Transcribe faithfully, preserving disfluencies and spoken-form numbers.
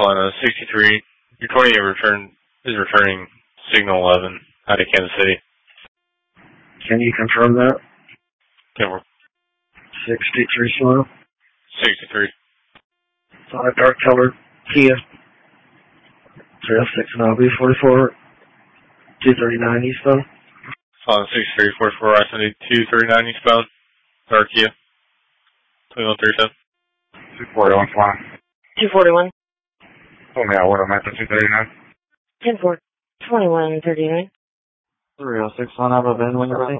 on a sixty-three. Your twenty-eight return is returning signal eleven out of Kansas City. Can you confirm that? Okay, we're sixty-three slow. sixty-three. It's on a dark colored Kia. three oh six and I'll be forty-four. two thirty-nine eastbound. On sixty-three forty-four, I seventy two thirty-nine eastbound. Dark Kia. twenty-one thirty-seven. two forty-one, flying. two forty-one. Told me I would have met the two thirty-nine. ten four. twenty-one thirty-nine. three oh six on, I've been when you're ready.